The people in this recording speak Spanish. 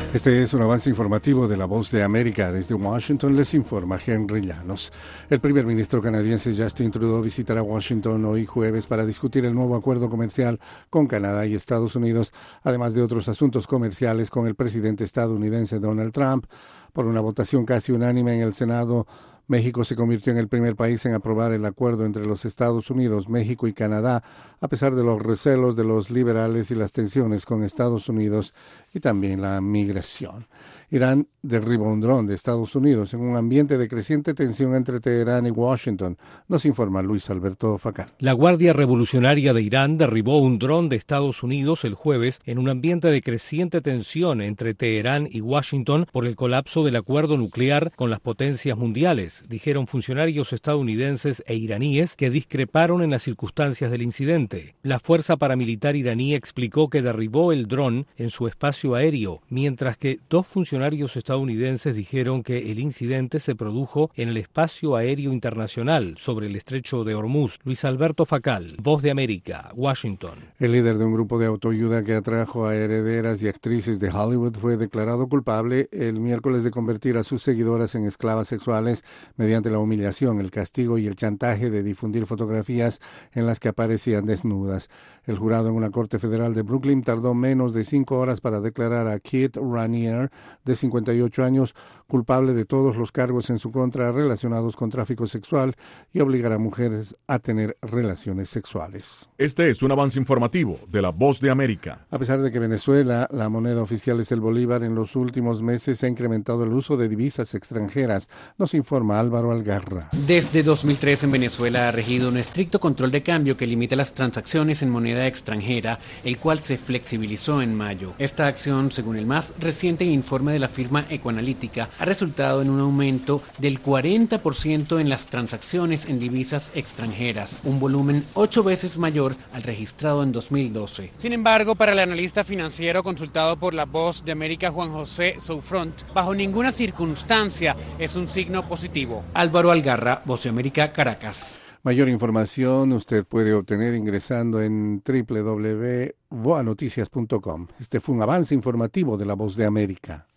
Este es un avance informativo de La Voz de América. Desde Washington les informa Henry Llanos. El primer ministro canadiense Justin Trudeau visitará Washington hoy jueves para discutir el nuevo acuerdo comercial con Canadá y Estados Unidos, además de otros asuntos comerciales con el presidente estadounidense Donald Trump. Por una votación casi unánime en el Senado, México se convirtió en el primer país en aprobar el acuerdo entre los Estados Unidos, México y Canadá, a pesar de los recelos de los liberales y las tensiones con Estados Unidos y también la migración. Irán derribó un dron de Estados Unidos en un ambiente de creciente tensión entre Teherán y Washington, nos informa Luis Alberto Facal. La Guardia Revolucionaria de Irán derribó un dron de Estados Unidos el jueves en un ambiente de creciente tensión entre Teherán y Washington por el colapso del acuerdo nuclear con las potencias mundiales, dijeron funcionarios estadounidenses e iraníes que discreparon en las circunstancias del incidente. La fuerza paramilitar iraní explicó que derribó el dron en su espacio aéreo, mientras que dos funcionarios estadounidenses dijeron que el incidente se produjo en el espacio aéreo internacional sobre el estrecho de Hormuz. Luis Alberto Facal, Voz de América, Washington. El líder de un grupo de autoayuda que atrajo a herederas y actrices de Hollywood fue declarado culpable el miércoles de convertir a sus seguidoras en esclavas sexuales mediante la humillación, el castigo y el chantaje de difundir fotografías en las que aparecían desnudas. El jurado en una corte federal de Brooklyn tardó menos de 5 horas para declarar a Kit Raniere, de 58 años, culpable de todos los cargos en su contra relacionados con tráfico sexual y obligar a mujeres a tener relaciones sexuales. Este es un avance informativo de La Voz de América. A pesar de que Venezuela, la moneda oficial es el bolívar, en los últimos meses se ha incrementado el uso de divisas extranjeras, nos informa Álvaro Algarra. Desde 2003 en Venezuela ha regido un estricto control de cambio que limita las transacciones en moneda extranjera, el cual se flexibilizó en mayo. Esta acción, según el más reciente informe de la firma Ecoanalítica, ha resultado en un aumento del 40% en las transacciones en divisas extranjeras, un volumen 8 veces mayor al registrado en 2012. Sin embargo, para el analista financiero consultado por La Voz de América, Juan José Soufront, bajo ninguna circunstancia es un signo positivo. Álvaro Algarra, Voz de América, Caracas. Mayor información usted puede obtener ingresando en www.voanoticias.com. Este fue un avance informativo de La Voz de América.